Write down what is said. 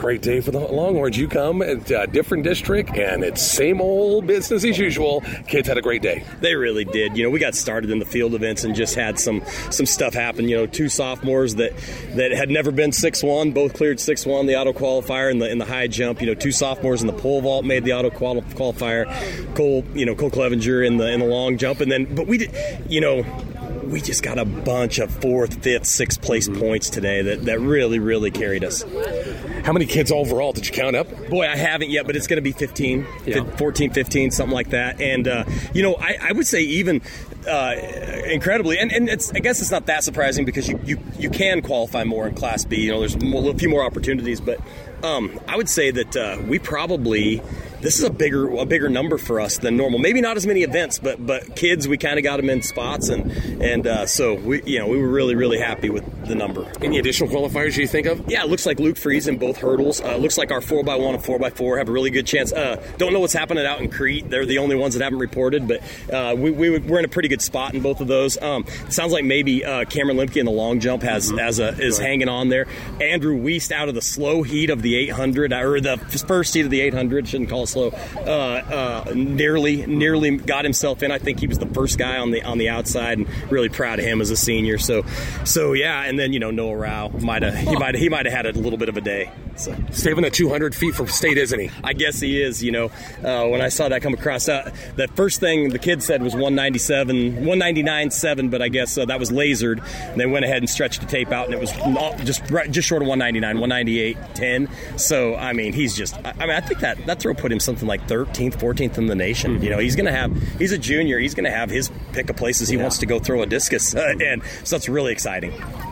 great day for the Longhorns. You come at a different district, and it's same old business as usual. Kids had a great day. They really did. We got started in the field events and just had some stuff happen. Two sophomores that had never been 6'1", both cleared 6'1", the auto qualifier in the high jump. Two sophomores in the pole vault made the auto qualifier. Cole Clevenger in the long jump, but we did. We just got a bunch of 4th, 5th, 6th place points today that really, really carried us. How many kids overall did you count up? Boy, I haven't yet, but it's going to be 15, 14, 15, something like that. And, I would say even incredibly, and I guess it's not that surprising because you can qualify more in Class B. There's a few more opportunities, but I would say that we probably... This is a bigger number for us than normal. Maybe not as many events, but kids, we kind of got them in spots, and so we were really, really happy with the number. Any additional qualifiers you think of? Yeah, it looks like Luke Fries in both hurdles. Looks like our 4x1 and 4x4 have a really good chance. Don't know what's happening out in Crete. They're the only ones that haven't reported, but we're in a pretty good spot in both of those. It sounds like maybe Cameron Limke in the long jump is hanging on there. Andrew Wiest out of the slow heat of the 800, or the first heat of the 800, shouldn't call it slow. Nearly got himself in. I think he was the first guy on the outside, and really proud of him as a senior. So yeah. And then Noah Rao might have had a little bit of a day. So saving at 200 feet from state, isn't he? I guess he is. When I saw that come across, the first thing the kid said was 199.7, but I guess that was lasered. And they went ahead and stretched the tape out, and it was just short of 199, 198.10. So he's just. I think that throw put him something like 13th, 14th in the nation. He's a junior. He's going to have his pick of places he wants to go throw a discus, and so that's really exciting.